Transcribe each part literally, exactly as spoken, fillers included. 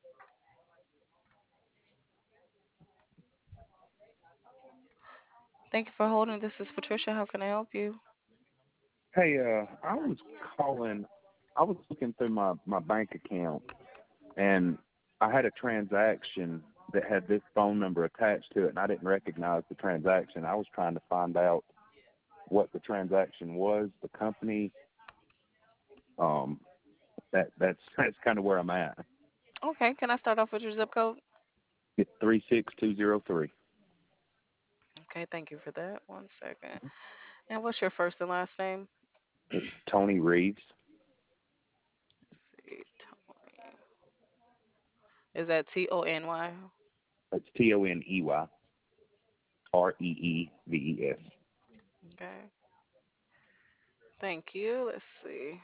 Thank you for holding. This is Patricia. How can I help you? Hey, uh, I was calling. I was looking through my my bank account, and I had a transaction that had this phone number attached to it, and I didn't recognize the transaction. I was trying to find out what the transaction was, the company. Um, that that's that's kind of where I'm at. Okay, can I start off with your zip code? It's three six two zero three. Okay, thank you for that. One second. And what's your first and last name? It's Tony Reeves. Let's see. Tony. Is that T O N Y? It's T O N E Y R E E V E S. Okay. Thank you. Let's see.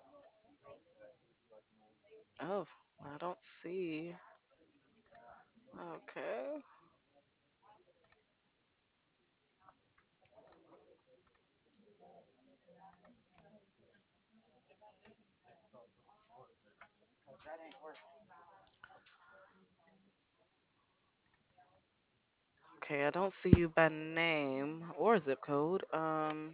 Oh, I don't see. Okay. Okay, I don't see you by name or zip code. Um,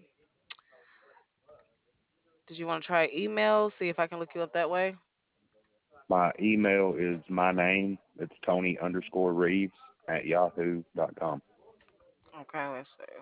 did you want to try email? See if I can look you up that way. My email is my name. It's Tony underscore Reeves at yahoo dot com. Okay, let's see.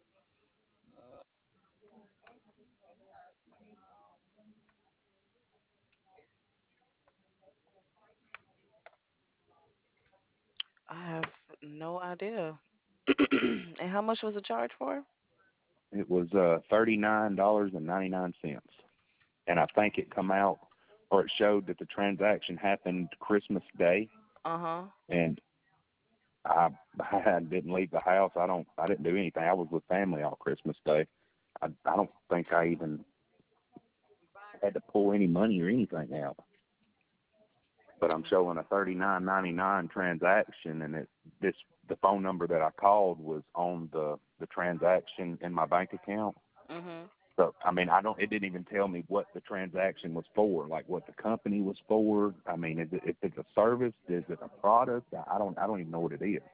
I have no idea. And how much was the charge for? It was uh thirty nine dollars and ninety nine cents, and I think it come out or it showed that the transaction happened Christmas Day, Uh huh. and I I didn't leave the house. I don't I didn't do anything. I was with family all Christmas Day. I I don't think I even had to pull any money or anything out. But I'm showing a thirty nine ninety nine transaction, and it this the phone number that I called was on the the transaction in my bank account. Mhm. So I mean, I don't. It didn't even tell me what the transaction was for, like what the company was for. I mean, is it, if it's a service, is it a product? I don't. I don't even know what it is.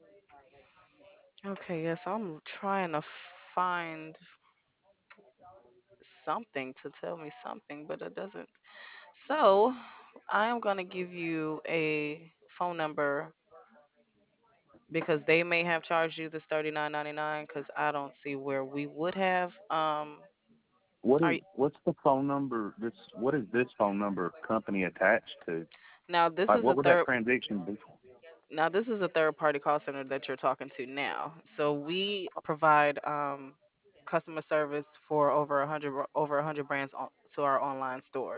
Okay, yes, I'm trying to find something to tell me something, but it doesn't. So, I am going to give you a phone number because they may have charged you this thirty-nine ninety-nine because I don't see where we would have. Um, What are is you, what's the phone number? This what is this phone number company attached to? now this Like, is a what would that third transaction be for? now this is a third party call center that you're talking to now. So we provide um customer service for over a hundred over a hundred brands on, to our online stores.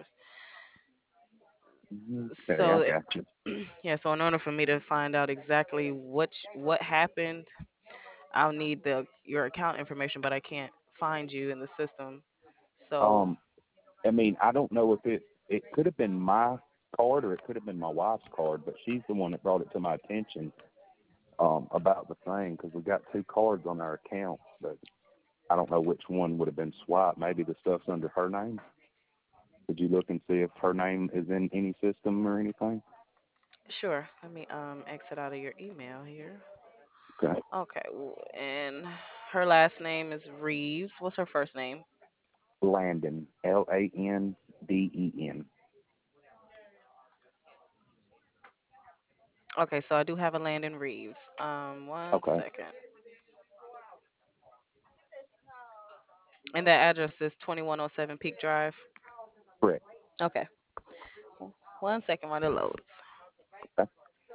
Okay, I So got you. yeah, so in order for me to find out exactly what what happened, I'll need the your account information, but I can't find you in the system. So Um, I mean, I don't know if it it could have been my card or it could have been my wife's card, but she's the one that brought it to my attention um about the thing because we got two cards on our account, but I don't know which one would have been swiped. Maybe the stuff's under her name. Could you look and see if her name is in any system or anything? sure, let me um exit out of your email here. Okay. Okay, w- and her last name is Reeves. What's her first name? Landon, L A N D E N. Okay, so I do have a Landon Reeves. Um, one Okay. second. And that address is twenty-one oh seven Peak Drive. Correct. Okay. One second while it loads. Okay.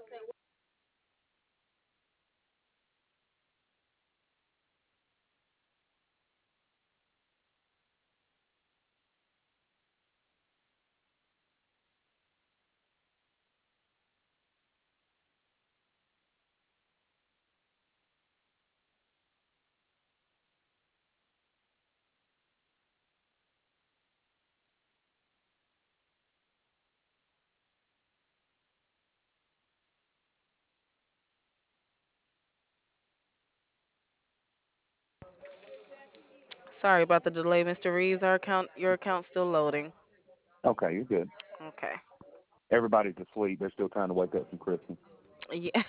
Sorry about the delay, mister Reeves. Our account, your account's still loading. Okay, you're good. Okay. Everybody's asleep. They're still trying to wake up from Christmas. Yeah.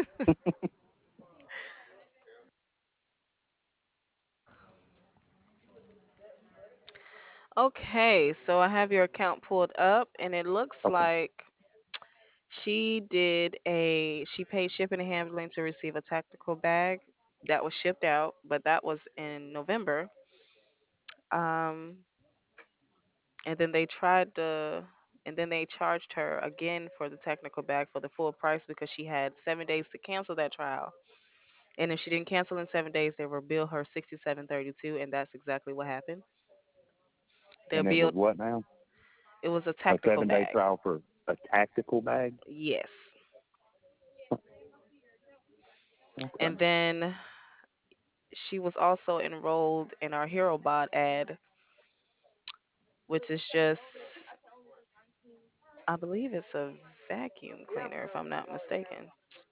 Okay, so I have your account pulled up, and it looks Okay. like she did a she paid shipping and handling to receive a tactical bag that was shipped out, but that was in November. Um, and then they tried to, and then they charged her again for the technical bag for the full price because she had seven days to cancel that trial. And if she didn't cancel in seven days, they will bill her sixty-seven thirty-two, and that's exactly what happened. They'll And it bill. was what now? It was a A tactical seven day bag. trial for a tactical bag? Yes. Okay. And then she was also enrolled in our HeroBot ad, which is just, I believe it's a vacuum cleaner, if I'm not mistaken.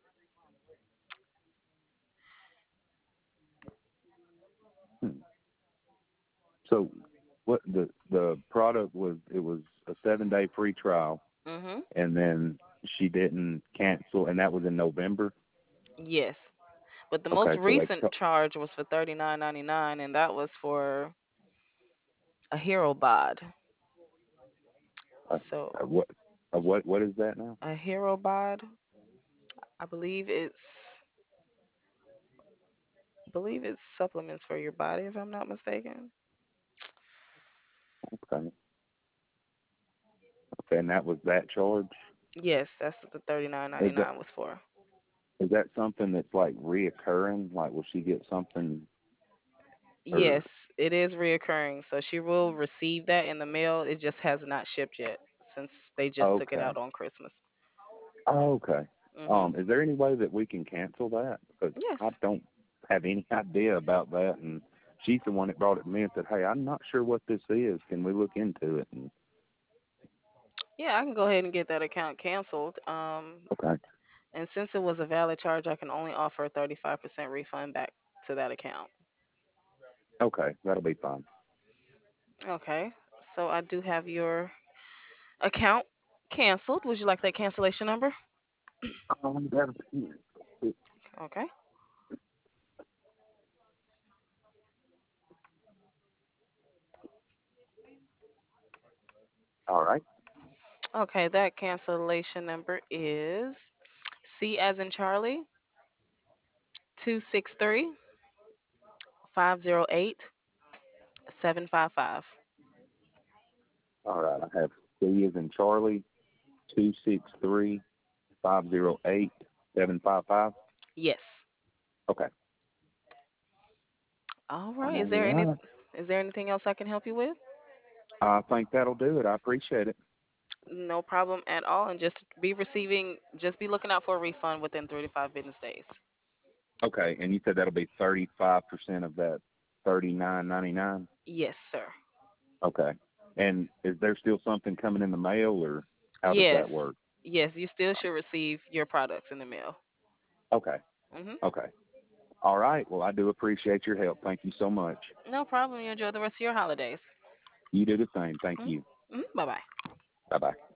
Hmm. So what the the product was? It was a seven day free trial, Mhm. and then she didn't cancel, and that was in November. Yes. But the most Okay, so they recent charge was for thirty-nine ninety-nine, and that was for a HeroBot. uh, uh, So what uh, what what is that now? a HeroBot, I believe it's I believe it's supplements for your body, if I'm not mistaken. Okay, okay, and that was that charge. Yes, that's what the Is that thirty-nine ninety-nine was for. is that something that's like reoccurring? Like, will she get something or Yes, it is reoccurring. So she will receive that in the mail. It just has not shipped yet since they just took it okay? out on Christmas. Oh, okay. Mhm. Um, is there any way that we can cancel that? Because I Yes. don't have any idea about that, and she's the one that brought it to me and said, "Hey, I'm not sure what this is. Can we look into it?" And Yeah, I can go ahead and get that account canceled. Um, okay, and since it was a valid charge, I can only offer a thirty-five percent refund back to that account. okay, that'll be fine. Okay. So I do have your account canceled. Would you like that cancellation number? Um, that'll be Okay. all right. Okay, that cancellation number is C as in Charlie, two six three, five zero eight, seven five five. All right. I have C as in Charlie, two six three five zero eight seven five five. Yes. Okay. All right. All Is there any right. is there anything else I can help you with? I think that'll do it. I appreciate it. No problem at all. And just be receiving just be looking out for a refund within three to five business days. Okay. And you said that'll be thirty five percent of that thirty nine ninety nine. Yes, sir. Okay. And is there still something coming in the mail, or how does that Yes. work? Yes, you still should receive your products in the mail. Okay. Mhm. Okay. All right. Well, I do appreciate your help. Thank you so much. No problem. You enjoy the rest of your holidays. You do the same. Thank Mhm. you. Mhm. Bye-bye. Bye bye.